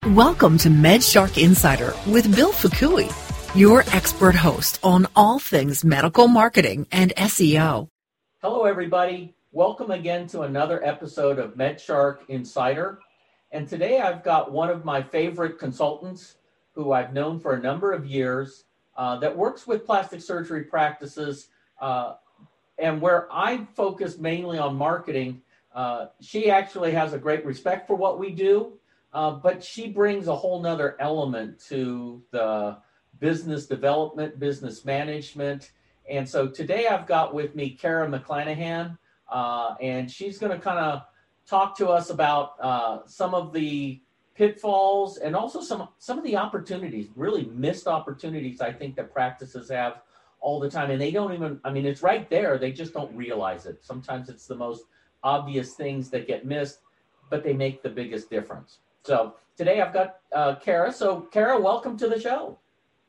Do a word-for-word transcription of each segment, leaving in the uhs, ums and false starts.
Welcome to MedShark Insider with Bill Fukui, your expert host on all things medical marketing and S E O. Hello, everybody. Welcome again to another episode of MedShark Insider. And today I've got one of my favorite consultants who I've known for a number of years uh, that works with plastic surgery practices. Uh, and where I focus mainly on marketing, uh, she actually has a great respect for what we do. Uh, but she brings a whole nother element to the business development, business management. And so today I've got with me Kara McClanahan, uh, and she's going to kind of talk to us about uh, some of the pitfalls and also some, some of the opportunities, really missed opportunities I think that practices have all the time. And they don't even, I mean, it's right there. They just don't realize it. Sometimes it's the most obvious things that get missed, but they make the biggest difference. So today I've got uh, Kara. So Kara, welcome to the show.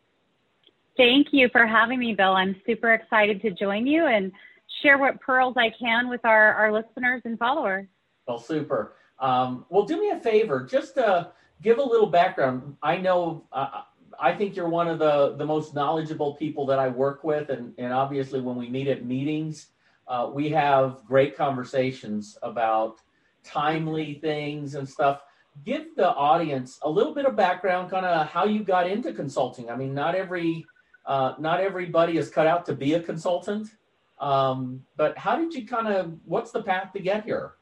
Thank you for having me, Bill. I'm super excited to join you and share what pearls I can with our, our listeners and followers. Well, super. Um, well, do me a favor, just to give a little background. I know, uh, I think you're one of the, the most knowledgeable people that I work with. And, and obviously when we meet at meetings, uh, we have great conversations about timely things and stuff. Give the audience a little bit of background, kind of how you got into consulting. I mean, not every, uh, not everybody is cut out to be a consultant, um, but how did you kind of, what's the path to get here?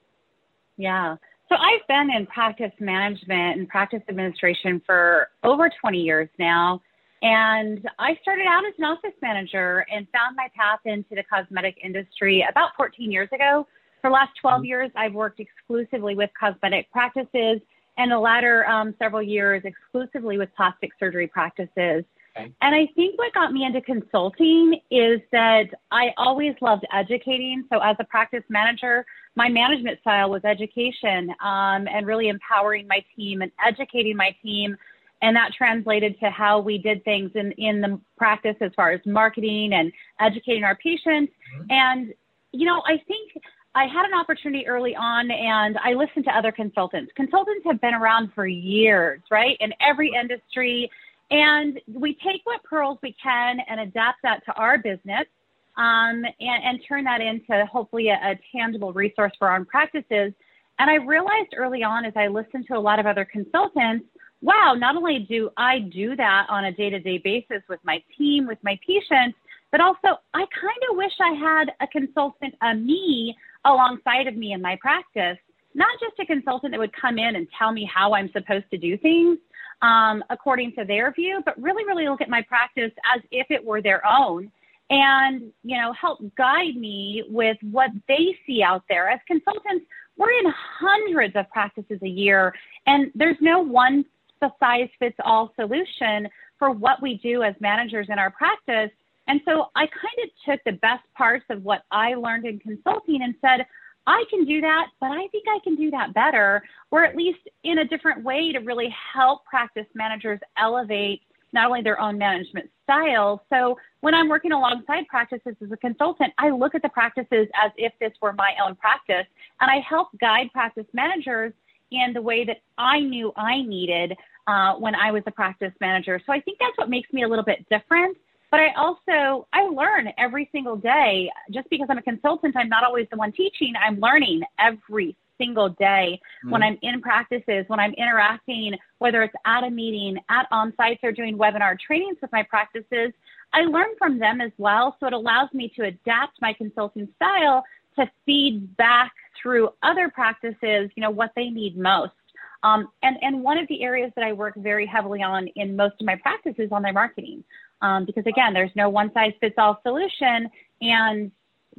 Yeah, so I've been in practice management and practice administration for over twenty years now, and I started out as an office manager and found my path into the cosmetic industry about fourteen years ago. For the last twelve years, I've worked exclusively with cosmetic practices, and the latter um, several years exclusively with plastic surgery practices. Okay. And I think what got me into consulting is that I always loved educating. So as a practice manager, my management style was education um, and really empowering my team and educating my team. And that translated to how we did things in, in the practice as far as marketing and educating our patients. Mm-hmm. And, you know, I think I had an opportunity early on, and I listened to other consultants. Consultants have been around for years, right, in every industry. And we take what pearls we can and adapt that to our business um, and, and turn that into hopefully a, a tangible resource for our own practices. And I realized early on as I listened to a lot of other consultants, wow, not only do I do that on a day-to-day basis with my team, with my patients, but also I kind of wish I had a consultant, a me, alongside of me in my practice, not just a consultant that would come in and tell me how I'm supposed to do things um, according to their view, but really, really look at my practice as if it were their own and, you know, help guide me with what they see out there. As consultants, we're in hundreds of practices a year, and there's no one size fits all solution for what we do as managers in our practice. And so I kind of took the best parts of what I learned in consulting and said, I can do that, but I think I can do that better, or at least in a different way to really help practice managers elevate not only their own management style. So when I'm working alongside practices as a consultant, I look at the practices as if this were my own practice, and I help guide practice managers in the way that I knew I needed uh, when I was a practice manager. So I think that's what makes me a little bit different. But I also, I learn every single day. Just because I'm a consultant, I'm not always the one teaching. I'm learning every single day mm-hmm. when I'm in practices, when I'm interacting, whether it's at a meeting, at on-sites, or doing webinar trainings with my practices. I learn from them as well. So it allows me to adapt my consulting style to feed back through other practices, you know, what they need most. Um, and, and one of the areas that I work very heavily on in most of my practices is on their marketing. Um, because again, there's no one size fits all solution. And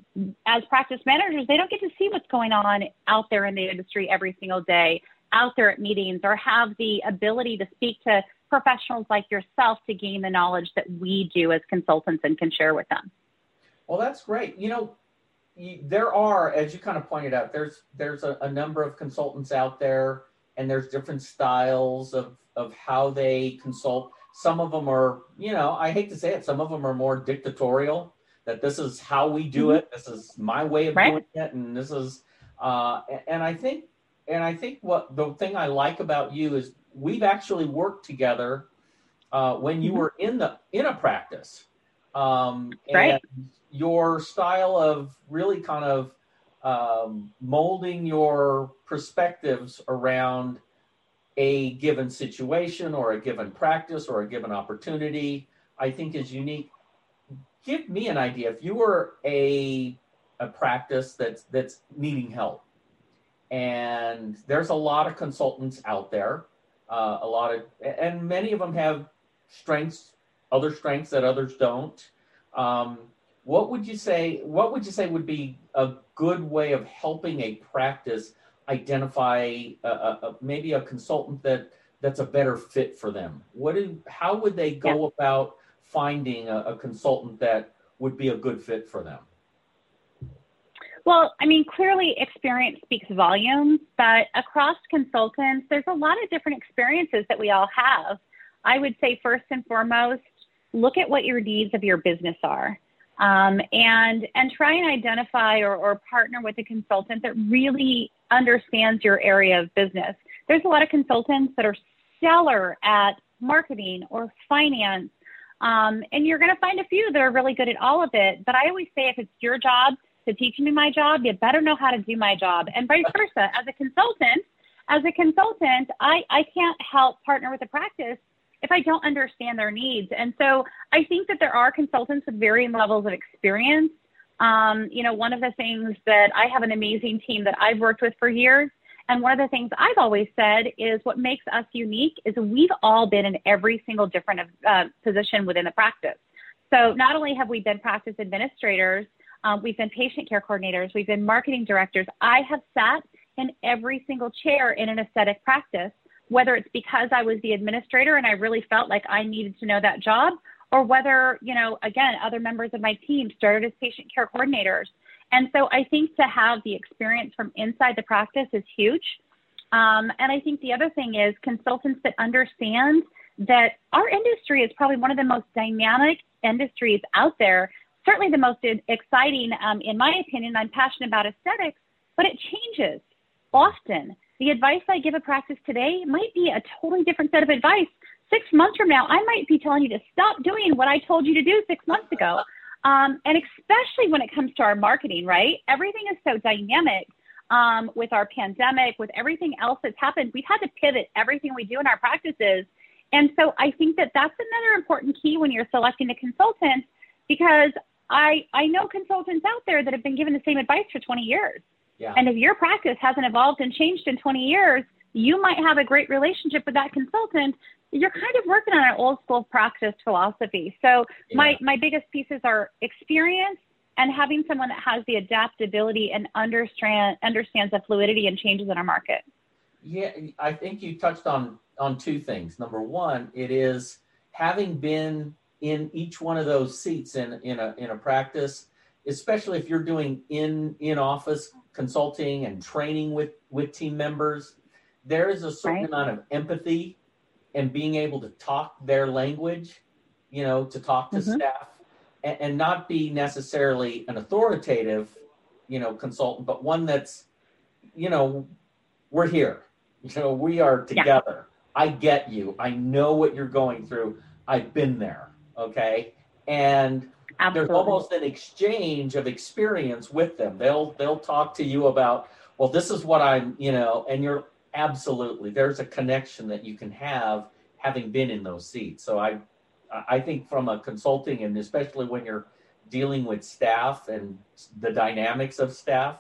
as practice managers, they don't get to see what's going on out there in the industry every single day, out there at meetings, or have the ability to speak to professionals like yourself to gain the knowledge that we do as consultants and can share with them. Well, that's great. You know, there are, as you kind of pointed out, there's there's a, a number of consultants out there, and there's different styles of, of how they consult. Some of them are, you know, I hate to say it, some of them are more dictatorial, that this is how we do mm-hmm. it. This is my way of right. doing it. And this is, uh, and I think, and I think what the thing I like about you is we've actually worked together uh, when you mm-hmm. were in the in a practice. Um, and right. your style of really kind of um, molding your perspectives around a given situation or a given practice or a given opportunity, I think is unique. Give me an idea. If you were a a practice that's that's needing help, and there's a lot of consultants out there, uh, a lot of, and many of them have strengths, other strengths that others don't. Um, what would you say? What would you say would be a good way of helping a practice identify a, a, a, maybe a consultant that that's a better fit for them? What do, how would they go yeah. about finding a, a consultant that would be a good fit for them? Well, I mean, clearly experience speaks volumes, but across consultants, there's a lot of different experiences that we all have. I would say first and foremost, look at what your needs of your business are. Um, and and try and identify or, or partner with a consultant that really understands your area of business. There's a lot of consultants that are stellar at marketing or finance, um, and you're going to find a few that are really good at all of it. But I always say if it's your job to teach me my job, you better know how to do my job. And vice versa. As a consultant, as a consultant, I, I can't help partner with a practice if I don't understand their needs. And so I think that there are consultants with varying levels of experience. Um, you know, one of the things that I have an amazing team that I've worked with for years. And one of the things I've always said is what makes us unique is we've all been in every single different uh, position within the practice. So not only have we been practice administrators, um, we've been patient care coordinators, we've been marketing directors. I have sat in every single chair in an aesthetic practice, whether it's because I was the administrator and I really felt like I needed to know that job, or whether, you know, again, other members of my team started as patient care coordinators. And so I think to have the experience from inside the practice is huge. Um, and I think the other thing is consultants that understand that our industry is probably one of the most dynamic industries out there, certainly the most exciting, um, in my opinion. I'm passionate about aesthetics, but it changes often. The advice I give a practice today might be a totally different set of advice. Six months from now, I might be telling you to stop doing what I told you to do six months ago. Um, and especially when it comes to our marketing, right? Everything is so dynamic um, with our pandemic, with everything else that's happened. We've had to pivot everything we do in our practices. And so I think that that's another important key when you're selecting a consultant, because I, I know consultants out there that have been given the same advice for twenty years. Yeah. And if your practice hasn't evolved and changed in twenty years, you might have a great relationship with that consultant. You're kind of working on an old school practice philosophy. So yeah. my, my biggest pieces are experience and having someone that has the adaptability and understand, understands the fluidity and changes in our market. Yeah, I think you touched on, on two things. Number one, it is having been in each one of those seats in, in a in a practice, especially if you're doing in in office consulting and training with, with team members, there is a certain right. amount of empathy and being able to talk their language, you know, to talk to mm-hmm. staff and, and not be necessarily an authoritative, you know, consultant, but one that's, you know, we're here, you know, we are together. Yeah. I get you. I know what you're going through. I've been there. Okay. And Absolutely. There's almost an exchange of experience with them. They'll, they'll talk to you about, well, this is what I'm, you know, and you're absolutely, there's a connection that you can have having been in those seats. So I, I think from a consulting, and especially when you're dealing with staff and the dynamics of staff,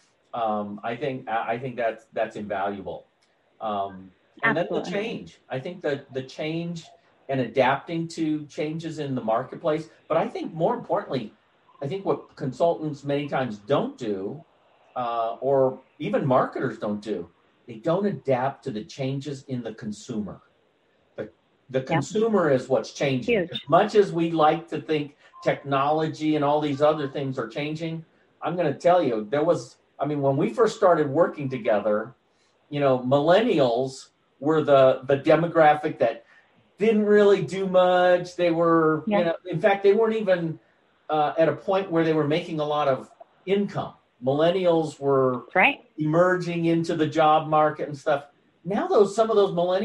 um, I think, I think that's, that's invaluable. Um, and Absolutely. Then the change, I think that the change and adapting to changes in the marketplace. But I think more importantly, I think what consultants many times don't do, uh, or even marketers don't do, they don't adapt to the changes in the consumer. The, the yeah. consumer is what's changing. Huge. As much as we like to think technology and all these other things are changing, I'm going to tell you, there was, I mean, when we first started working together, you know, millennials were the, the demographic that didn't really do much. They were, yeah. you know, in fact, they weren't even uh, at a point where they were making a lot of income. Millennials were right. emerging into the job market and stuff. Now, those some of those millennials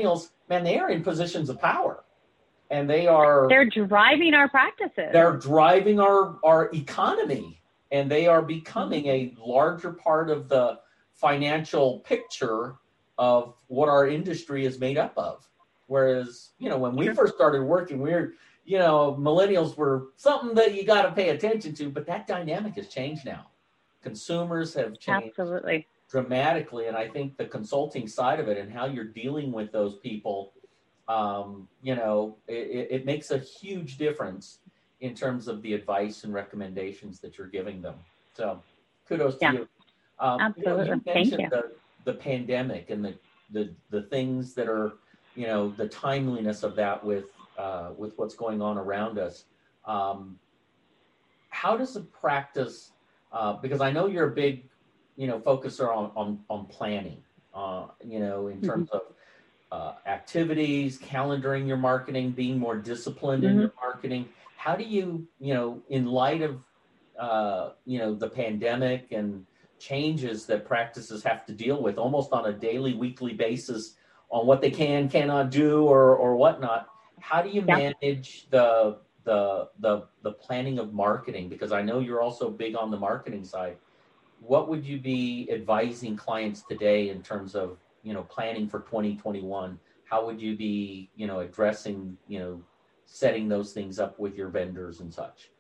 man, they are in positions of power, and they are they're driving our practices. They're driving our, our economy, and they are becoming a larger part of the financial picture of what our industry is made up of. Whereas, you know, when we Sure. first started working, we were, you know, millennials were something that you got to pay attention to, but that dynamic has changed now. Consumers have changed Absolutely. dramatically, and I think the consulting side of it and how you're dealing with those people, um, you know, it, it makes a huge difference in terms of the advice and recommendations that you're giving them. So kudos to Yeah. you. Um, Absolutely. You know, you Thank mentioned you. the, the pandemic and the, the, the things that are, you know, the timeliness of that with, uh, with what's going on around us. Um, how does a practice, uh, because I know you're a big, you know, focuser on, on, on planning, uh, you know, in terms Mm-hmm. of uh, activities, calendaring your marketing, being more disciplined Mm-hmm. in your marketing. How do you, you know, in light of, uh, you know, the pandemic and changes that practices have to deal with almost on a daily, weekly basis on what they can, cannot do or, or whatnot, how do you Yeah. manage the, the, the, the planning of marketing? Because I know you're also big on the marketing side. What would you be advising clients today in terms of, you know, planning for twenty twenty-one? How would you be, you know, addressing, you know, setting those things up with your vendors and such?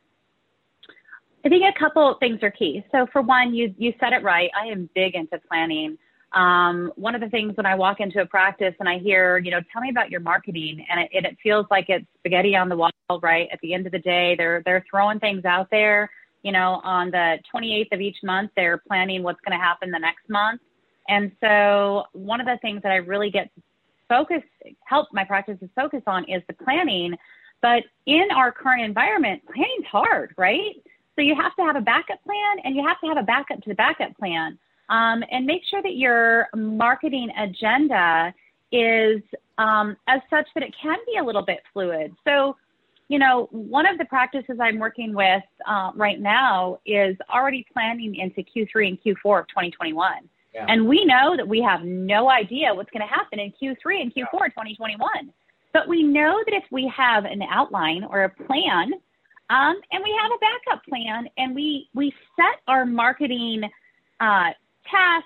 I think a couple of things are key. So for one, you you said it right. I am big into planning. Um, one of the things when I walk into a practice and I hear, you know, tell me about your marketing, and it, and it feels like it's spaghetti on the wall, right? At the end of the day, they're they're throwing things out there. You know, on the twenty-eighth of each month, they're planning what's going to happen the next month. And so one of the things that I really get focused, help my practices focus on is the planning. But in our current environment, planning's hard, right? So you have to have a backup plan, and you have to have a backup to the backup plan. Um, and make sure that your marketing agenda is um, as such that it can be a little bit fluid. So, you know, one of the practices I'm working with uh, right now is already planning into Q three and Q four of twenty twenty-one. Yeah. And we know that we have no idea what's going to happen in Q three and Q four of twenty twenty-one. But we know that if we have an outline or a plan, um, and we have a backup plan, and we, we set our marketing uh, tasks,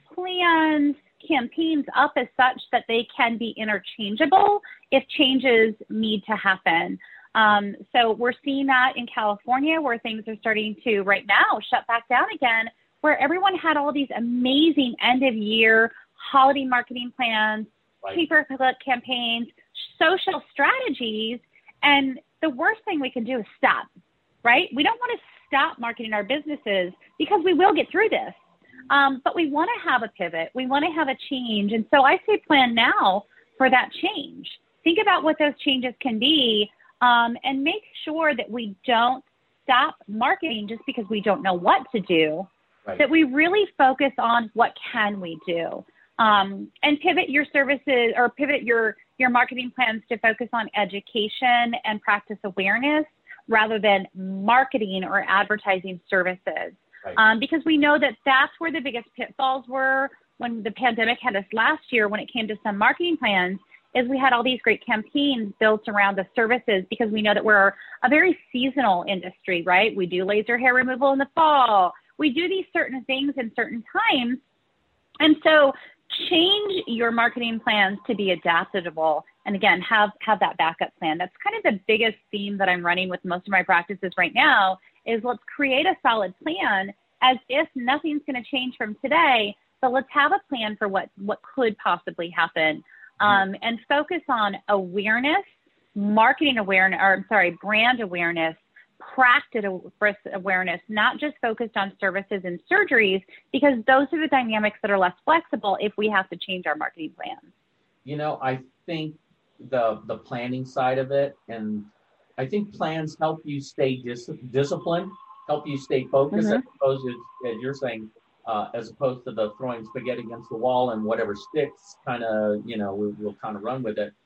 plans, campaigns up as such that they can be interchangeable if changes need to happen. Um, so we're seeing that in California, where things are starting to right now shut back down again, where everyone had all these amazing end of year holiday marketing plans, Right. pay-per-click campaigns, social strategies. And the worst thing we can do is stop, right? We don't want to stop marketing our businesses because we will get through this. Um, but we want to have a pivot. We want to have a change. And so I say plan now for that change. Think about what those changes can be, um, and make sure that we don't stop marketing just because we don't know what to do, Right. that we really focus on what can we do, um, and pivot your services or pivot your, your marketing plans to focus on education and practice awareness rather than marketing or advertising services. Right. Um, because we know that that's where the biggest pitfalls were when the pandemic had us last year when it came to some marketing plans, is we had all these great campaigns built around the services because we know that we're a very seasonal industry, right? We do laser hair removal in the fall. We do these certain things in certain times. And so change your marketing plans to be adaptable. And again, have, have that backup plan. That's kind of the biggest theme that I'm running with most of my practices right now is let's create a solid plan as if nothing's going to change from today, but let's have a plan for what, what could possibly happen. Um, and focus on awareness, marketing awareness, or I'm sorry, brand awareness, practice awareness, not just focused on services and surgeries, because those are the dynamics that are less flexible if we have to change our marketing plans. You know, I think the the planning side of it, and I think plans help you stay dis- disciplined, help you stay focused, Mm-hmm. as opposed to, as you're saying, uh, as opposed to the throwing spaghetti against the wall and whatever sticks, kind of, you know, we, we'll kind of run with it.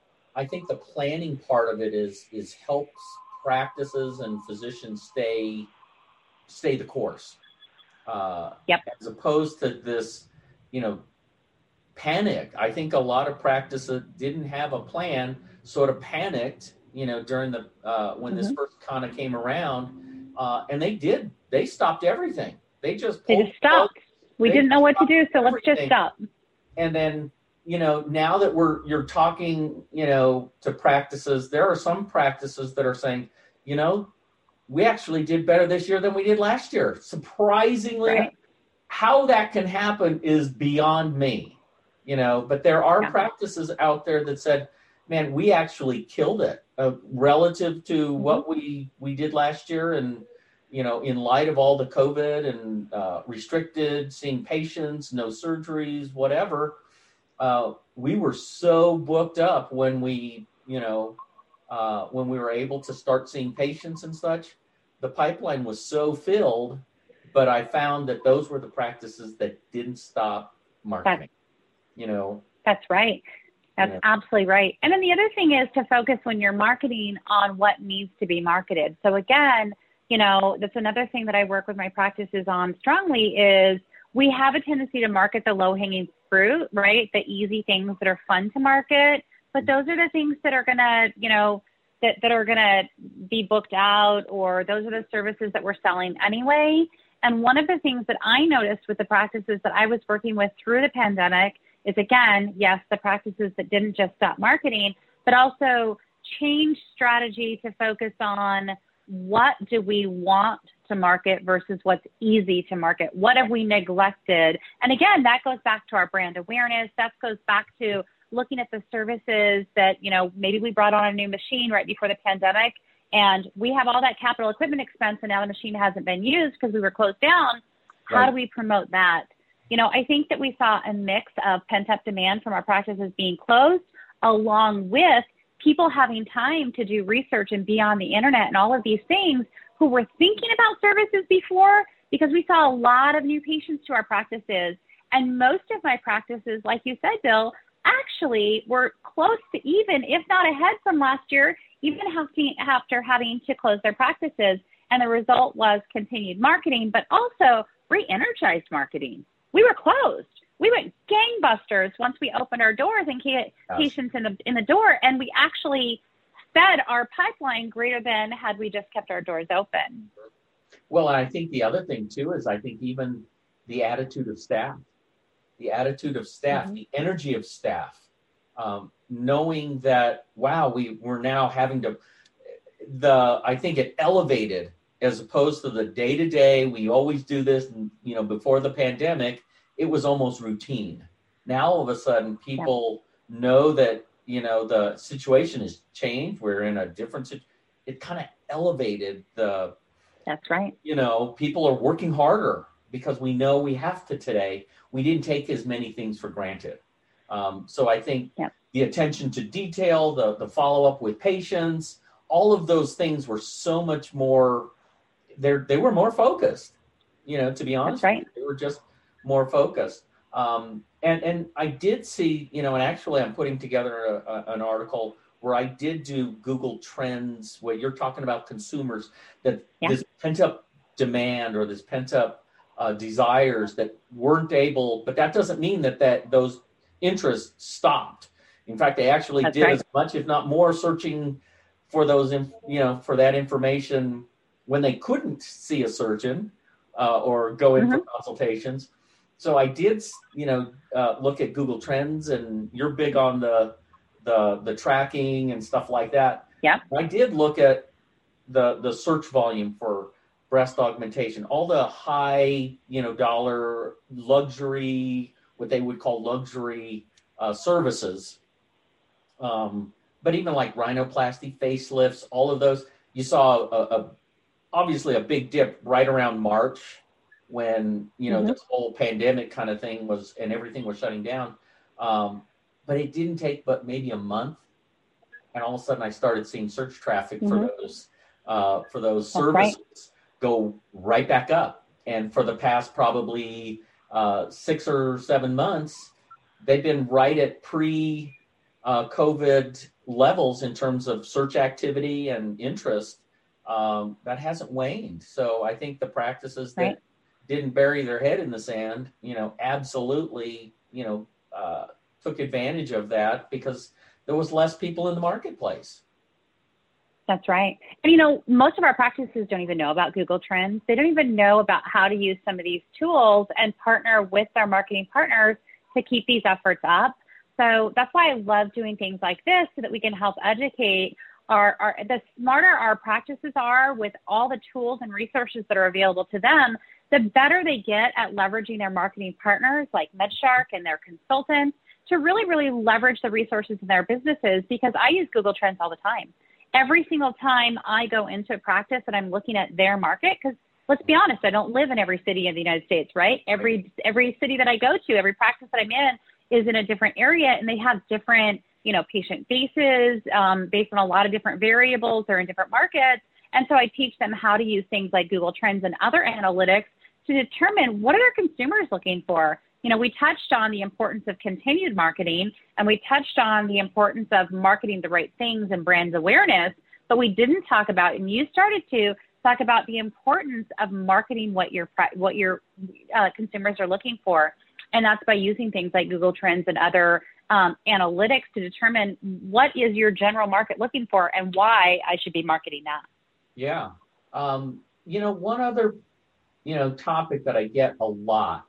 I think the planning part of it is is helps practices and physicians stay stay the course. Uh, Yep. As opposed to this, you know, panicked. I think a lot of practices didn't have a plan, sort of panicked, you know, during the, uh, when mm-hmm. this first kind of came around, uh, and they did, they stopped everything. They just pulled, they just stopped. We didn't know what to do, so let's just stop. And then, you know, now that we're, you're talking, you know, to practices, there are some practices that are saying, you know, we actually did better this year than we did last year. Surprisingly, right. How that can happen is beyond me, you know, but there are yeah. practices out there that said, man, we actually killed it uh, relative to mm-hmm. what we, we did last year. And, you know, in light of all the COVID and uh, restricted, seeing patients, no surgeries, whatever, uh, we were so booked up when we, you know, uh, when we were able to start seeing patients and such. The pipeline was so filled, but I found that those were the practices that didn't stop marketing, that's, you know. That's right. That's you know. absolutely right. And then the other thing is to focus when you're marketing on what needs to be marketed. So again, you know, that's another thing that I work with my practices on strongly is we have a tendency to market the low-hanging fruit, right? The easy things that are fun to market, but those are the things that are going to, you know, that, that are going to be booked out, or those are the services that we're selling anyway. And one of the things that I noticed with the practices that I was working with through the pandemic is, again, yes, the practices that didn't just stop marketing, but also change strategy to focus on what do we want to market versus what's easy to market. What have we neglected? And again, that goes back to our brand awareness. That goes back to looking at the services that, you know, maybe we brought on a new machine right before the pandemic, and we have all that capital equipment expense, and now the machine hasn't been used because we were closed down. How right. do we promote that? You know, I think that we saw a mix of pent-up demand from our practices being closed, along with people having time to do research and be on the internet and all of these things, who were thinking about services before, because we saw a lot of new patients to our practices. And most of my practices, like you said, Bill, actually were close to even, if not ahead from last year, even after having to close their practices. And the result was continued marketing, but also re-energized marketing. We were closed. We went gangbusters once we opened our doors and get patients in the in the door, and we actually fed our pipeline greater than had we just kept our doors open. Well, I think the other thing too is I think even the attitude of staff, the attitude of staff, mm-hmm. the energy of staff, um, knowing that, wow, we, we're now having to, the, I think it elevated as opposed to the day-to-day, we always do this, and, you know, before the pandemic, it was almost routine. Now, all of a sudden, people yeah. know that, you know, the situation has changed. We're in a different situation. It kind of elevated the, that's right. You know, people are working harder because we know we have to today. We didn't take as many things for granted. Um, so I think yeah. the attention to detail, the, the follow-up with patients, all of those things were so much more, they they were more focused, you know, to be honest. That's right. They were just more focused. Um, and, and I did see, you know, and actually I'm putting together a, a, an article where I did do Google Trends, where you're talking about consumers, that yeah. this pent-up demand or this pent-up uh, desires that weren't able, but that doesn't mean that, that those interests stopped. In fact, they actually That's did right. as much, if not more, searching for those, you know, for that information when they couldn't see a surgeon uh, or go in mm-hmm. for consultations. So I did, you know, uh, look at Google Trends, and you're big on the the the tracking and stuff like that. Yeah. I did look at the the search volume for breast augmentation, all the high, you know, dollar luxury, what they would call luxury uh, services. Um, but even like rhinoplasty, facelifts, all of those, you saw a, a obviously a big dip right around March when, you know, mm-hmm. this whole pandemic kind of thing was, and everything was shutting down. Um, but it didn't take but maybe a month, and all of a sudden I started seeing search traffic mm-hmm. for those uh, for those That's services right. go right back up. And for the past probably uh, six or seven months, they've been right at pre uh, COVID levels in terms of search activity and interest. Um, that hasn't waned. So I think the practices that right. didn't bury their head in the sand, you know, absolutely, you know, uh, took advantage of that because there was less people in the marketplace. That's right. And, you know, most of our practices don't even know about Google Trends. They don't even know about how to use some of these tools and partner with their marketing partners to keep these efforts up. So that's why I love doing things like this so that we can help educate our, our the smarter our practices are with all the tools and resources that are available to them, the better they get at leveraging their marketing partners like MedShark and their consultants to really, really leverage the resources in their businesses, because I use Google Trends all the time. Every single time I go into a practice and I'm looking at their market, because let's be honest, I don't live in every city in the United States, right? Every every city that I go to, every practice that I'm in is in a different area, and they have different, you know, patient bases um, based on a lot of different variables. They're in different markets. And so I teach them how to use things like Google Trends and other analytics to determine what are their consumers looking for. You know, we touched on the importance of continued marketing, and we touched on the importance of marketing the right things and brand awareness, but we didn't talk about, and you started to talk about the importance of marketing what your what your uh, consumers are looking for. And that's by using things like Google Trends and other um, analytics to determine what is your general market looking for and why I should be marketing that. Yeah. Um, you know, one other, you know, topic that I get a lot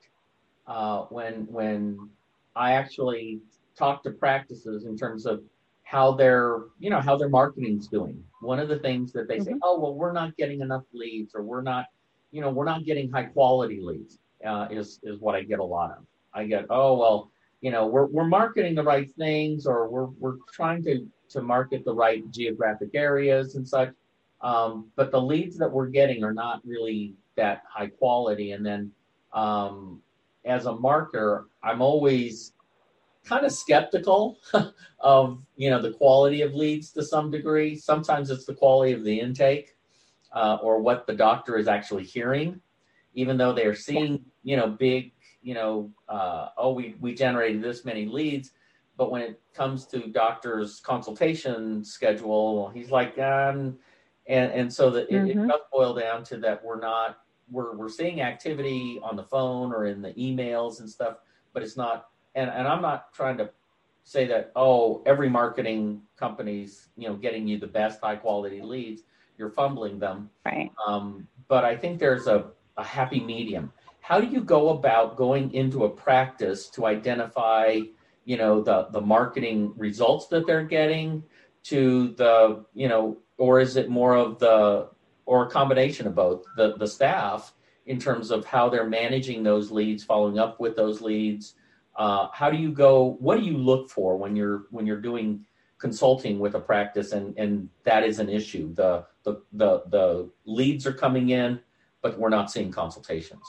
uh, when when I actually talk to practices in terms of how their, you know, how their marketing's doing. One of the things that they mm-hmm. say, oh, well, we're not getting enough leads, or we're not, you know, we're not getting high quality leads, uh, is is what I get a lot of. I get, oh, well, you know, we're we're marketing the right things, or we're we're trying to to market the right geographic areas and such. Um, but the leads that we're getting are not really that high quality. And then um, as a marketer, I'm always kind of skeptical of, you know, the quality of leads to some degree. Sometimes it's the quality of the intake uh, or what the doctor is actually hearing, even though they're seeing, you know, big, you know, uh, oh, we, we generated this many leads. But when it comes to doctor's consultation schedule, he's like, um, and, and so that it, mm-hmm. it does boil down to that we're not, we're, we're seeing activity on the phone or in the emails and stuff, but it's not, and, and I'm not trying to say that, oh, every marketing company's, you know, getting you the best high quality leads, you're fumbling them. Right. Um, but I think there's a, a happy medium. How do you go about going into a practice to identify, you know, the, the marketing results that they're getting to the, you know, or is it more of the, or a combination of both, the, the staff in terms of how they're managing those leads, following up with those leads? Uh, how do you go, what do you look for when you're, when you're doing consulting with a practice and, and that is an issue? The, the, the, the leads are coming in, but we're not seeing consultations.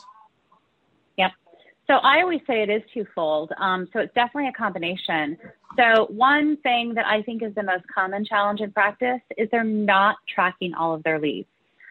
Yep. So I always say it is twofold. Um, so it's definitely a combination. So one thing that I think is the most common challenge in practice is they're not tracking all of their leads.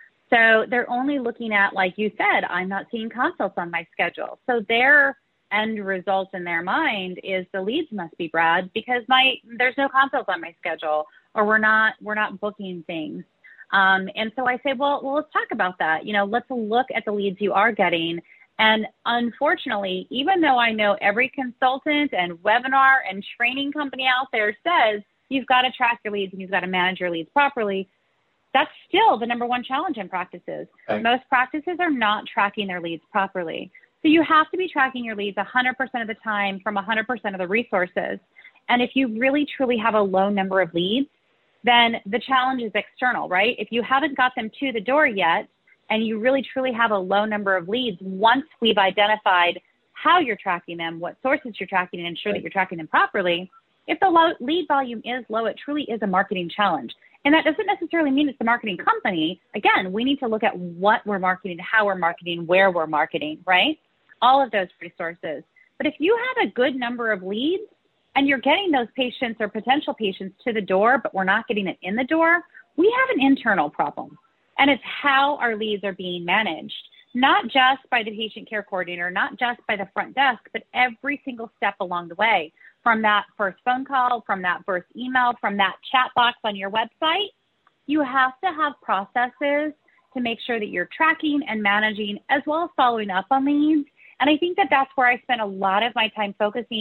So they're only looking at, like you said, I'm not seeing consults on my schedule. So their end result in their mind is the leads must be bad because my there's no consults on my schedule, or we're not we're not booking things. Um, and so I say, well, well, let's talk about that. You know, let's look at the leads you are getting. And unfortunately, even though I know every consultant and webinar and training company out there says you've got to track your leads and you've got to manage your leads properly, that's still the number one challenge in practices. Okay. Most practices are not tracking their leads properly. So you have to be tracking your leads one hundred percent of the time from one hundred percent of the resources. And if you really, truly have a low number of leads, then the challenge is external, right? If you haven't got them to the door yet, and you really, truly have a low number of leads, once we've identified how you're tracking them, what sources you're tracking, and ensure that you're tracking them properly, if the low lead volume is low, it truly is a marketing challenge. And that doesn't necessarily mean it's the marketing company. Again, we need to look at what we're marketing, how we're marketing, where we're marketing, right? All of those resources. But if you have a good number of leads and you're getting those patients or potential patients to the door, but we're not getting it in the door, we have an internal problem. And it's how our leads are being managed, not just by the patient care coordinator, not just by the front desk, but every single step along the way, from that first phone call, from that first email, from that chat box on your website. You have to have processes to make sure that you're tracking and managing as well as following up on leads. And I think that that's where I spend a lot of my time focusing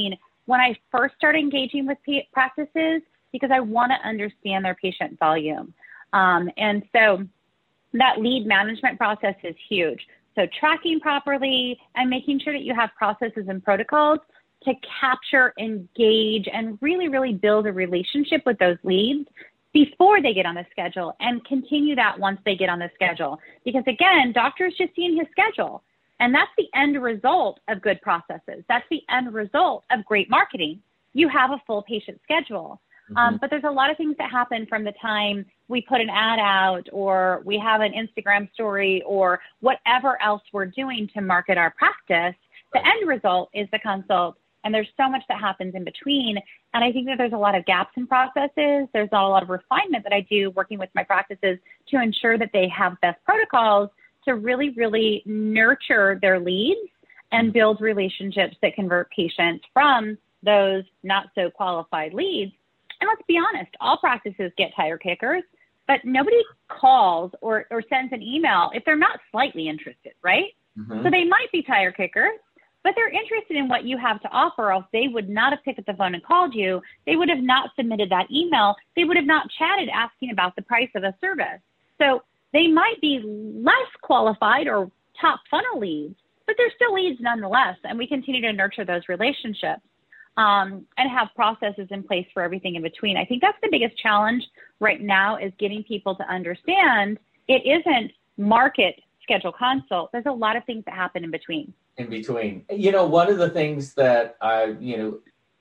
when I first started engaging with pa- practices because I want to understand their patient volume. Um, and so that lead management process is huge. So tracking properly and making sure that you have processes and protocols to capture, engage, and really, really build a relationship with those leads before they get on the schedule, and continue that once they get on the schedule. Because again, doctor's just seeing his schedule, and that's the end result of good processes. That's the end result of great marketing. You have a full patient schedule. Mm-hmm. Um, but there's a lot of things that happen from the time we put an ad out, or we have an Instagram story, or whatever else we're doing to market our practice. The end result is the consult. And there's so much that happens in between. And I think that there's a lot of gaps in processes. There's not a lot of refinement that I do working with my practices to ensure that they have best protocols to really, really nurture their leads and build relationships that convert patients from those not so qualified leads. And let's be honest, all practices get tire kickers, but nobody calls or, or sends an email if they're not slightly interested, right? Mm-hmm. So they might be tire kickers, but they're interested in what you have to offer, else they would not have picked up the phone and called you. They would have not submitted that email. They would have not chatted asking about the price of a service. So they might be less qualified or top funnel leads, but they're still leads nonetheless. And we continue to nurture those relationships um, and have processes in place for everything in between. I think that's the biggest challenge right now, is getting people to understand it isn't market, schedule, consult. There's a lot of things that happen in between. In between. You know, one of the things that I, you know,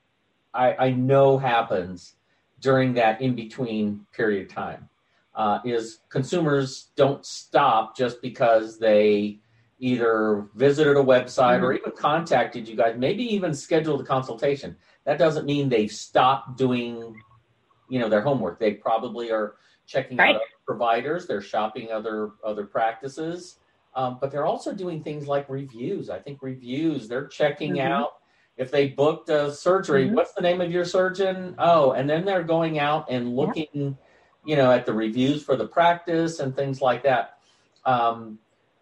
I, I know happens during that in-between period of time uh, is consumers don't stop just because they either visited a website mm-hmm. or even contacted you guys, maybe even scheduled a consultation. That doesn't mean they've stopped doing, you know, their homework. They probably are checking right. out other providers. They're shopping other other practices. Um, but they're also doing things like reviews. I think reviews, they're checking mm-hmm. out if they booked a surgery, mm-hmm. what's the name of your surgeon? Oh, and then they're going out and looking, yep. you know, at the reviews for the practice and things like that. Um,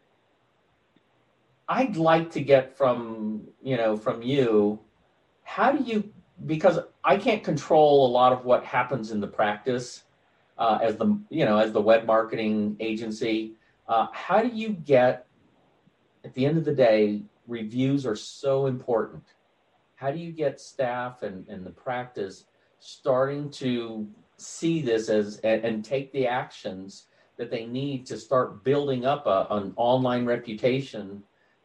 I'd like to get from, you know, from you, how do you, because I can't control a lot of what happens in the practice uh, as the, you know, as the web marketing agency. Uh, how do you get, at the end of the day, reviews are so important. How do you get staff and, and the practice starting to see this as and, and take the actions that they need to start building up a, an online reputation?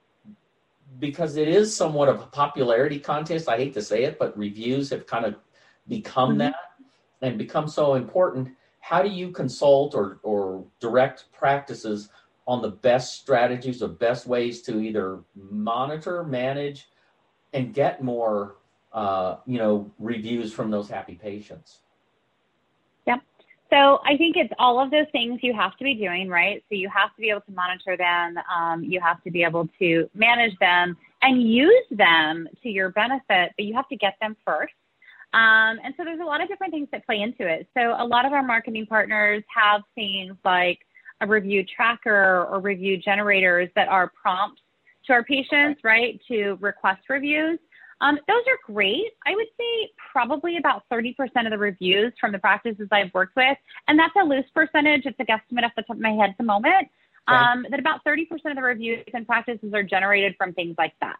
Because it is somewhat of a popularity contest. I hate to say it, but reviews have kind of become mm-hmm. that and become so important. How do you consult or, or direct practices on the best strategies or best ways to either monitor, manage, and get more, uh, you know, reviews from those happy patients? Yep. So I think it's all of those things you have to be doing, right? So you have to be able to monitor them. Um, you have to be able to manage them and use them to your benefit, but you have to get them first. Um, and so there's a lot of different things that play into it. So a lot of our marketing partners have things like a review tracker or review generators that are prompts to our patients, right, to request reviews. Um, those are great. I would say probably about thirty percent of the reviews from the practices I've worked with, and that's a loose percentage. It's a guesstimate off the top of my head at the moment, okay. um, that about thirty percent of the reviews and practices are generated from things like that.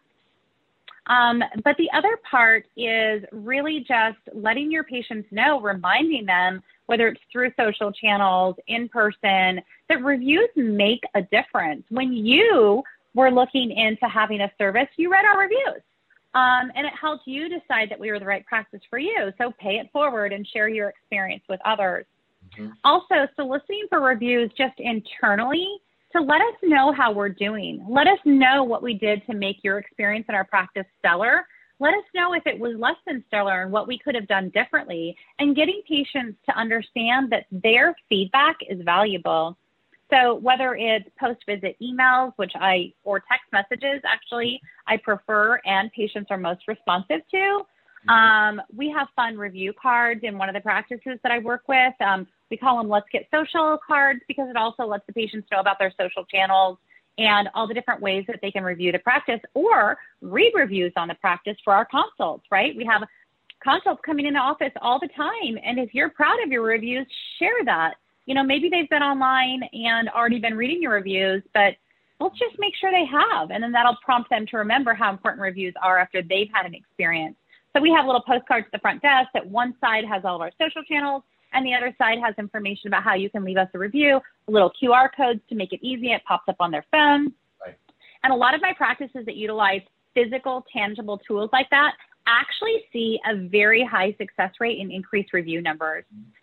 Um, but the other part is really just letting your patients know, reminding them, whether it's through social channels, in person, that reviews make a difference. When you were looking into having a service, you read our reviews. Um, and it helped you decide that we were the right practice for you. So pay it forward and share your experience with others. Mm-hmm. Also, soliciting for reviews just internally to let us know how we're doing. Let us know what we did to make your experience in our practice stellar. Let us know if it was less than stellar and what we could have done differently, and getting patients to understand that their feedback is valuable. So whether it's post-visit emails, which I, or text messages, actually, I prefer and patients are most responsive to. Um, we have fun review cards in one of the practices that I work with. Um, we call them Let's Get Social cards because it also lets the patients know about their social channels and all the different ways that they can review the practice or read reviews on the practice for our consults, right? We have consults coming in the office all the time. And if you're proud of your reviews, share that. You know, maybe they've been online and already been reading your reviews, but let's just make sure they have. And then that'll prompt them to remember how important reviews are after they've had an experience. So we have little postcards at the front desk that one side has all of our social channels and the other side has information about how you can leave us a review, little Q R codes to make it easy. It pops up on their phone. Right. And a lot of my practices that utilize physical, tangible tools like that actually see a very high success rate in increased review numbers.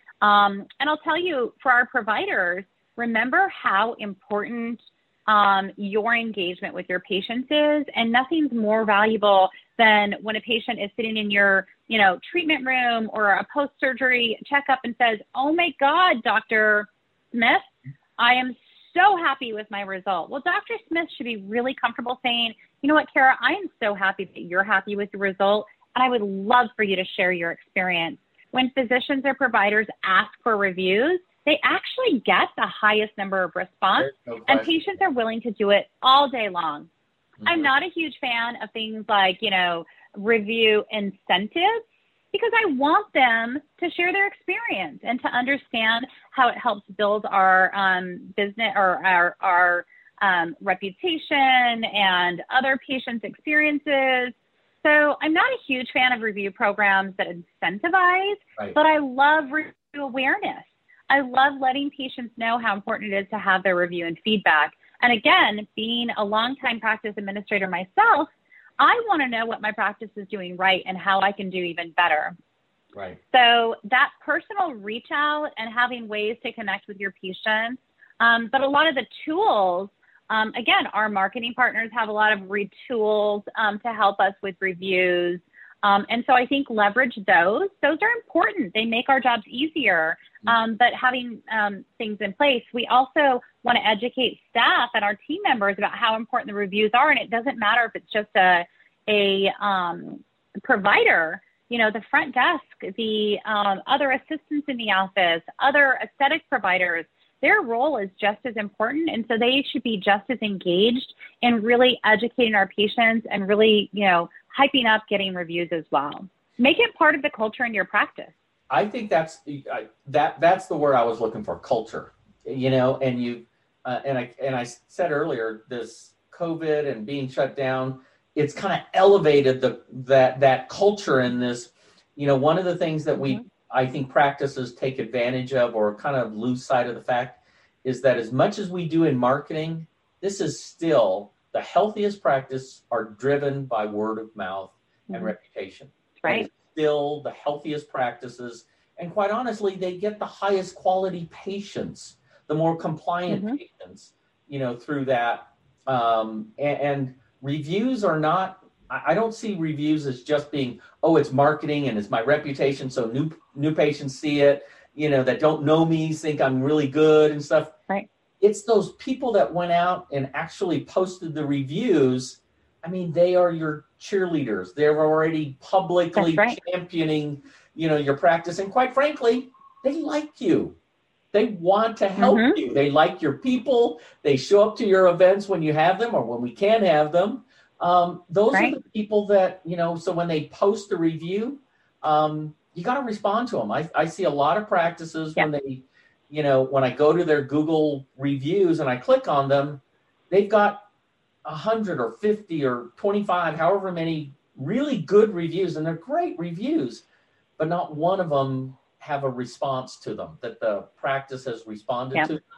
Um, and I'll tell you, for our providers, remember how important um, your engagement with your patients is, and nothing's more valuable than when a patient is sitting in your, you know, treatment room or a post-surgery checkup and says, oh my God, Doctor Smith, I am so happy with my result. Well, Doctor Smith should be really comfortable saying, you know what, Kara, I am so happy that you're happy with the result, and I would love for you to share your experience. When physicians or providers ask for reviews, they actually get the highest number of response, no and patients are willing to do it all day long. Mm-hmm. I'm not a huge fan of things like, you know, review incentives, because I want them to share their experience and to understand how it helps build our um, business or our, our um, reputation and other patients' experiences. So I'm not a huge fan of review programs that incentivize, right. but I love review awareness. I love letting patients know how important it is to have their review and feedback. And again, being a longtime practice administrator myself, I want to know what my practice is doing right and how I can do even better. Right. So that personal reach out and having ways to connect with your patients. Um, but a lot of the tools, um, again, our marketing partners have a lot of re- tools um, to help us with reviews. Um, and so I think leverage those. Those are important. They make our jobs easier. Um, but having um, things in place, we also want to educate staff and our team members about how important the reviews are. And it doesn't matter if it's just a, a um, provider, you know, the front desk, the um, other assistants in the office, other aesthetic providers, their role is just as important. And so they should be just as engaged in really educating our patients and really, you know, hyping up getting reviews as well. Make it part of the culture in your practice. I think that's I, that that's the word I was looking for, culture. You know, and you uh, and I and I said earlier, this COVID and being shut down, it's kind of elevated the that that culture in this. You know, one of the things that we mm-hmm. I think practices take advantage of or kind of lose sight of the fact is that as much as we do in marketing, this is still the healthiest practice are driven by word of mouth mm-hmm. and reputation. Right. Still the healthiest practices, and quite honestly, they get the highest quality patients, the more compliant mm-hmm. patients, you know, through that. Um, and, and reviews are not. I don't see reviews as just being, oh, it's marketing and it's my reputation, so new new patients see it, you know, that don't know me think I'm really good and stuff. Right. It's those people that went out and actually posted the reviews. I mean, they are your cheerleaders. They're already publicly right. championing, you know, your practice. And quite frankly, they like you. They want to help mm-hmm. you. They like your people. They show up to your events when you have them or when we can have them. Um, those right. are the people that, you know, so when they post a review, um, you got to respond to them. I, I see a lot of practices yeah. when they, you know, when I go to their Google reviews and I click on them, they've got one hundred or fifty or twenty-five, however many really good reviews, and they're great reviews, but not one of them have a response to them that the practice has responded yeah. to them.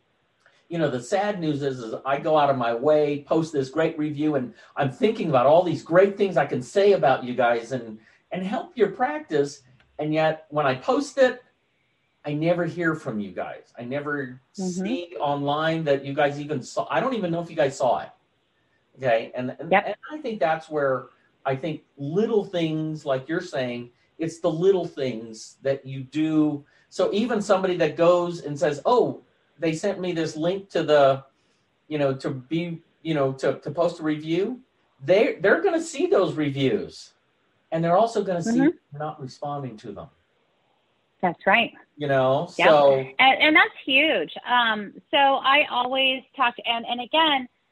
You know, the sad news is, is I go out of my way, post this great review, and I'm thinking about all these great things I can say about you guys and, and help your practice. And yet when I post it, I never hear from you guys. I never mm-hmm. see online that you guys even saw. I don't even know if you guys saw it. Okay. And, and, yep. and I think that's where I think little things like you're saying, it's the little things that you do. So even somebody that goes and says, oh, they sent me this link to the, you know, to be, you know, to, to post a review. They, they're going to see those reviews, and they're also going to see mm-hmm. not responding to them. That's right. You know, yep. so. And, and that's huge. Um, so I always talk to, and, and again,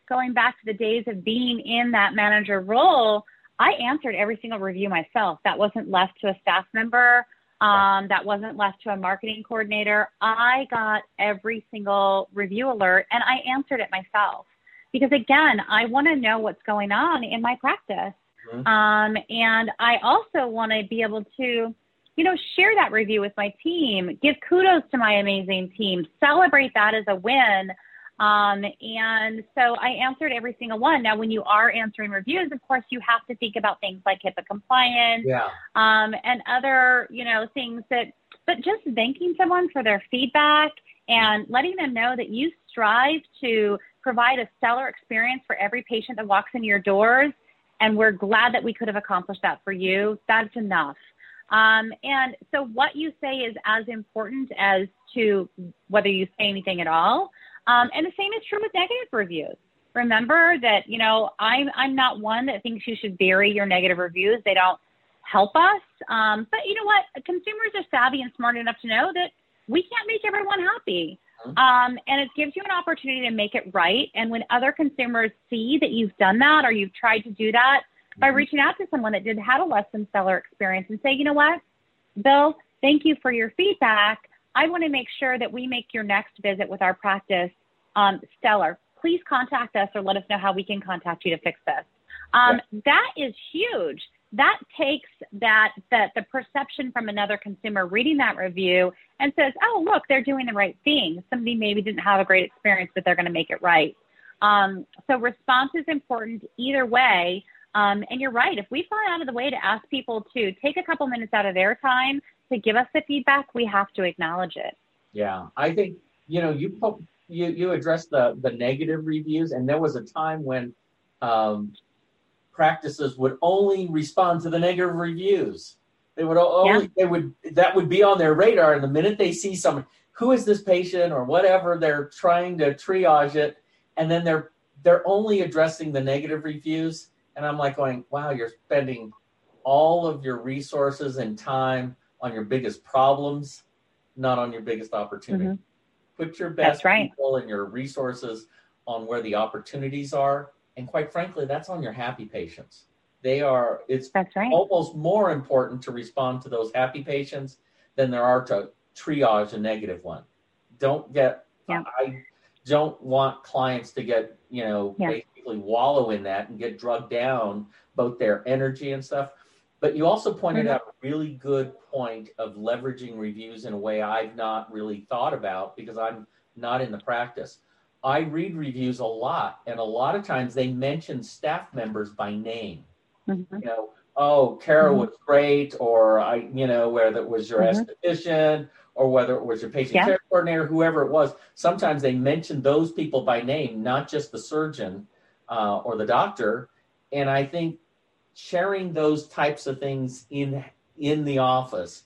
going back to the days of being in that manager role, I answered every single review myself. That wasn't left to a staff member. Um, that wasn't left to a marketing coordinator. I got every single review alert and I answered it myself because, again, I want to know what's going on in my practice. Mm-hmm. Um, and I also want to be able to, you know, share that review with my team, give kudos to my amazing team, celebrate that as a win. Um, and so I answered every single one. Now, when you are answering reviews, of course, you have to think about things like HIPAA compliance, yeah. um, and other, you know, things that, but just thanking someone for their feedback and letting them know that you strive to provide a stellar experience for every patient that walks in your doors. And we're glad that we could have accomplished that for you. That's enough. Um, and so what you say is as important as to whether you say anything at all. Um, and the same is true with negative reviews. Remember that, you know, I'm, I'm not one that thinks you should bury your negative reviews. They don't help us. Um, but you know what? Consumers are savvy and smart enough to know that we can't make everyone happy. Um, and it gives you an opportunity to make it right. And when other consumers see that you've done that or you've tried to do that by reaching out to someone that did have a less than stellar experience and say, you know what, Bill, thank you for your feedback. I want to make sure that we make your next visit with our practice um, stellar. Please contact us or let us know how we can contact you to fix this. Um, yeah. That is huge. That takes that, that the perception from another consumer reading that review and says, oh, look, they're doing the right thing. Somebody maybe didn't have a great experience, but they're going to make it right. Um, so response is important either way. Um, and you're right. If we've gone out of the way to ask people to take a couple minutes out of their time to give us the feedback, we have to acknowledge it. Yeah, I think, you know, you put, you, you addressed the, the negative reviews, and there was a time when um, practices would only respond to the negative reviews. They would only, yeah. they would, that would be on their radar. And the minute they see someone, who is this patient or whatever, they're trying to triage it. And then they're, they're only addressing the negative reviews. And I'm like going, wow, you're spending all of your resources and time on your biggest problems, not on your biggest opportunity. Mm-hmm. Put your best right. people and your resources on where the opportunities are. And quite frankly, that's on your happy patients. They are, it's that's right. almost more important to respond to those happy patients than there are to triage a negative one. Don't get, yeah. I don't want clients to get, you know, yeah. basically wallow in that and get drugged down, both their energy and stuff. But you also pointed mm-hmm. out a really good point of leveraging reviews in a way I've not really thought about because I'm not in the practice. I read reviews a lot, and a lot of times they mention staff members by name. Mm-hmm. You know, oh, Kara mm-hmm. was great, or I, you know, whether it was your mm-hmm. esthetician or whether it was your patient yeah. care coordinator, whoever it was. Sometimes they mention those people by name, not just the surgeon uh, or the doctor. And I think sharing those types of things in in the office,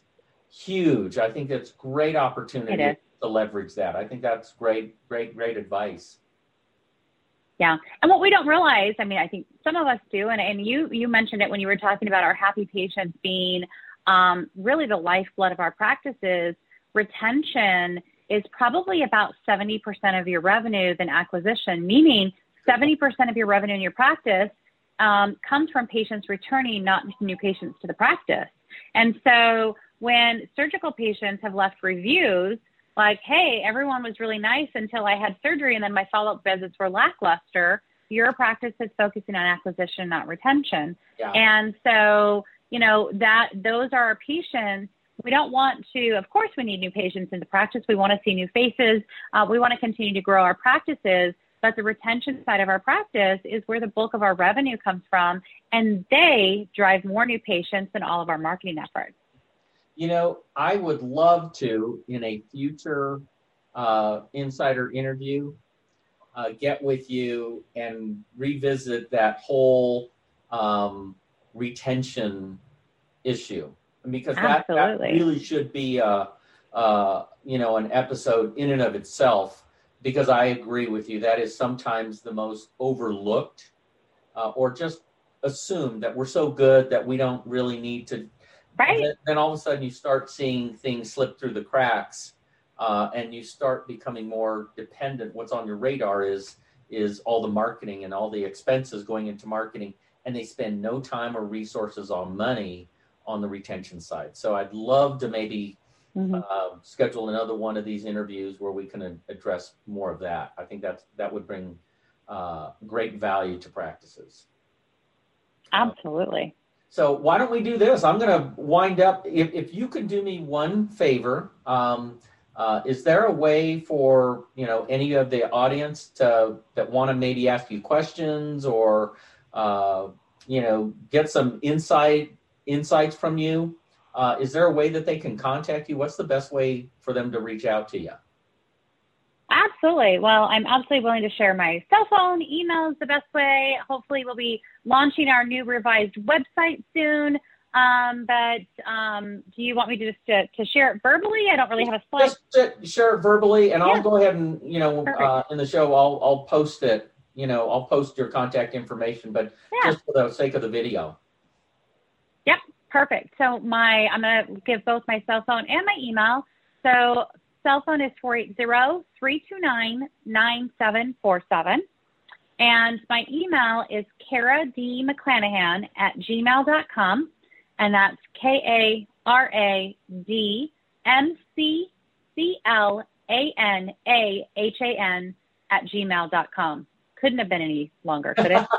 huge. I think it's great opportunity to leverage that. I think that's great, great, great advice. Yeah. And what we don't realize, I mean, I think some of us do, and, and you you mentioned it when you were talking about our happy patients being um, really the lifeblood of our practices. Retention is probably about seventy percent of your revenue than acquisition, meaning seventy percent of your revenue in your practice um, comes from patients returning, not new patients to the practice. And so when surgical patients have left reviews, like, hey, everyone was really nice until I had surgery and then my follow-up visits were lackluster, your practice is focusing on acquisition, not retention. Yeah. And so, you know, that those are our patients. We don't want to, of course, we need new patients in the practice. We want to see new faces. Uh, we want to continue to grow our practices. But the retention side of our practice is where the bulk of our revenue comes from. And they drive more new patients than all of our marketing efforts. You know, I would love to, in a future uh, insider interview, uh, get with you and revisit that whole um, retention issue. Because that, that really should be, a, uh, you know, an episode in and of itself, because I agree with you. That is sometimes the most overlooked uh, or just assumed that we're so good that we don't really need to. Right. Then, then all of a sudden you start seeing things slip through the cracks uh, and you start becoming more dependent. What's on your radar is is all the marketing and all the expenses going into marketing, and they spend no time or resources on money on the retention side. So I'd love to maybe mm-hmm. uh, schedule another one of these interviews where we can address more of that. I think that's, that would bring uh, great value to practices. Absolutely. So why don't we do this? I'm going to wind up. If, if you could do me one favor, um, uh, is there a way for, you know, any of the audience to that want to maybe ask you questions or, uh, you know, get some insight insights from you? Uh, is there a way that they can contact you? What's the best way for them to reach out to you? Absolutely. Well, I'm absolutely willing to share my cell phone. Email is the best way. Hopefully we'll be launching our new revised website soon. Um, but um, do you want me to just to, to share it verbally? I don't really have a slide. Just share it verbally, and yeah. I'll go ahead and, you know, uh, in the show, I'll, I'll post it. You know, I'll post your contact information, but yeah. just for the sake of the video. Yep. Perfect. So my, I'm going to give both my cell phone and my email. So cell phone is four eight zero, three two nine, nine seven four seven. And my email is Kara D. McClanahan at gmail dot com. And that's K A R A D M C C L A N A H A N at gmail dot com. Couldn't have been any longer, could it?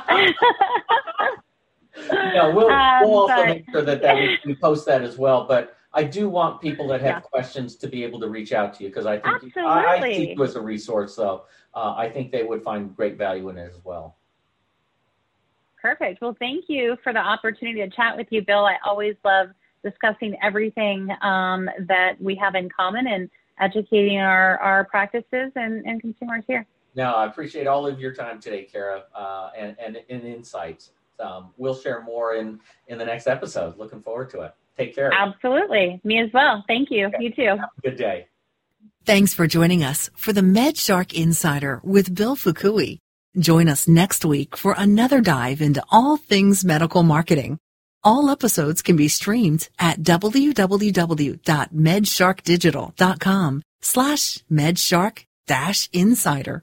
No, we'll, um, we'll also but, make sure that, that we, we post that as well. But I do want people that have yeah. questions to be able to reach out to you, because I think you, I, I see you as a resource. So uh, I think they would find great value in it as well. Perfect. Well, thank you for the opportunity to chat with you, Bill. I always love discussing everything um, that we have in common and educating our, our practices and, and consumers here. No, I appreciate all of your time today, Kara, uh, and, and, and insights. Um, we'll share more in, in the next episode. Looking forward to it. Take care. Absolutely. Me as well. Thank you. Okay. You too. Have a good day. Thanks for joining us for the MedShark Insider with Bill Fukui. Join us next week for another dive into all things medical marketing. All episodes can be streamed at www.medsharkdigital.com slash medshark dash insider.